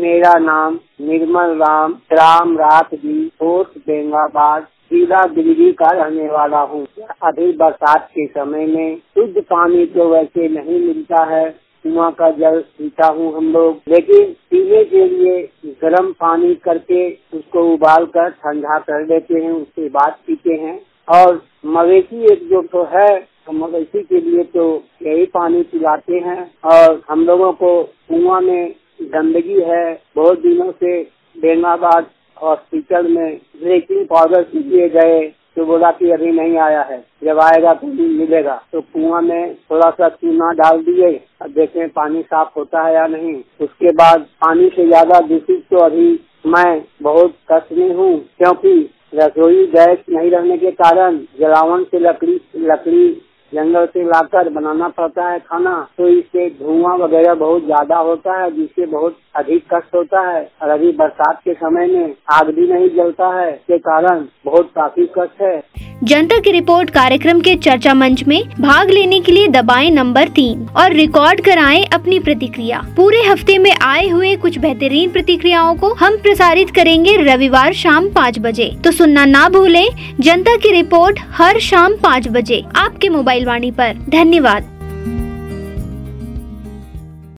मेरा नाम निर्मल राम, ग्राम रातजी, पोस्ट बेंगाबाद, जिला दिल्ली का रहने वाला हूँ। अभी बरसात के समय में शुद्ध पानी तो वैसे नहीं मिलता है, कुआं का जल पीता हूँ हम लोग, लेकिन पीने के लिए गर्म पानी करके उसको उबाल कर ठंडा कर देते हैं, उसके बाद पीते हैं। और मवेशी एक जो तो है, तो मवेशी के लिए तो यही पानी पिलाते हैं। और हम लोगों को कुआं में गंदगी है, बहुत दिनों से बेंगाबाद हॉस्पिटल में ब्लीचिंग पाउडर लिए गए तो बोला कि अभी नहीं आया है, जब आएगा तो मिलेगा। तो कुआं में थोड़ा सा चूना डाल दिए, अब देखें पानी साफ होता है या नहीं। उसके बाद पानी से ज्यादा दूषित तो अभी मैं बहुत कष्ट में हूँ, क्योंकि रसोई गैस नहीं रहने के कारण जलावन से लकड़ी जंगल से लाकर बनाना पड़ता है खाना, तो इससे धुआं वगैरह बहुत ज्यादा होता है, जिससे बहुत अधिक कष्ट होता है। और अभी बरसात के समय में आग भी नहीं जलता है, इसके कारण बहुत काफी कष्ट है। जनता की रिपोर्ट कार्यक्रम के चर्चा मंच में भाग लेने के लिए दबाएं नंबर 3 और रिकॉर्ड कराएं अपनी प्रतिक्रिया। पूरे हफ्ते में आए हुए कुछ बेहतरीन प्रतिक्रियाओं को हम प्रसारित करेंगे रविवार शाम 5 बजे। तो सुनना ना भूलें जनता की रिपोर्ट हर शाम 5 बजे आपके मोबाइल वाणी पर। धन्यवाद।